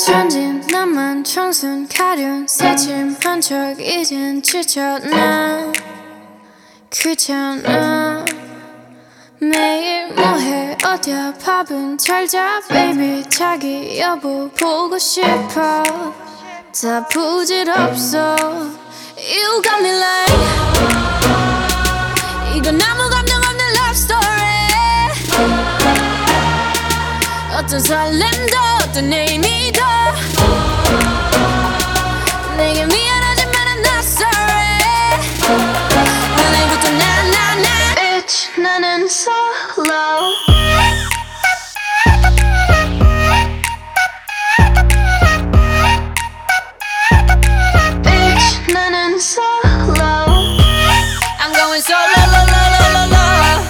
천진 나만 청순 가련 새침한 척 이젠 지쳤나 귀찮아 매일 뭐해 어디야 밥은 잘자 baby 자기 여보 보고 싶어 다 부질없어 You got me like 이건 아무 감정 없는 love story 어떤 설렘도 어떤 의미도 내게 미안하지만 I'm not sorry 오늘부터 나 Bitch 나는 solo Bitch 나는 solo I'm going solo lo lo lo lo lo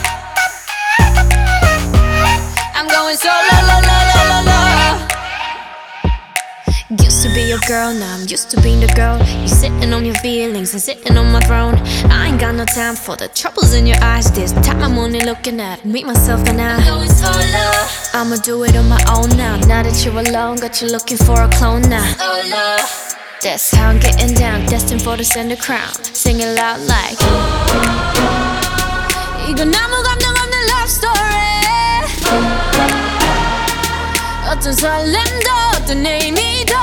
I'm going solo lo lo lo lo lo Used to be your girl, now I'm used to being the girl. You sitting on your feelings and sitting on my throne. I ain't got no time for the troubles in your eyes. This time I'm only looking at me, myself and I. I'ma do it on my own now. Now that you're alone, got you looking for a clone now. That's how I'm getting down, destined for the center crown. Sing it loud like 이건 아무 감정 없는 love story 어떤 설렘도 어떤 의미도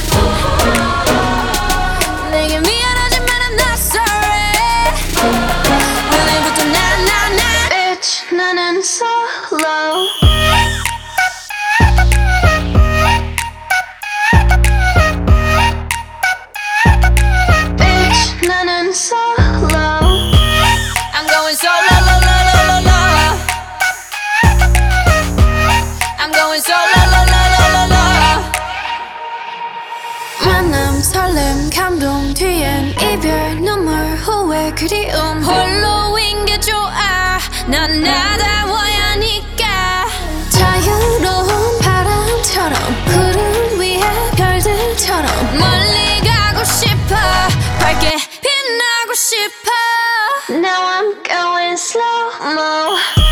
내게 미안하지만 I'm not sorry 오늘부터 나 Bitch 나는 solo Bitch 나는 solo I'm going solo lo lo lo lo lo I'm going solo lo lo lo lo lo 만남 설렘 감동 뒤엔 이별 눈물 후회 그리움 홀로인 게 좋아 난 나다워야 하니까 자유로운 바람처럼 구름 위에 별들처럼 멀리 가고 싶어 밝게 빛나고 싶어 Now I'm going slow-mo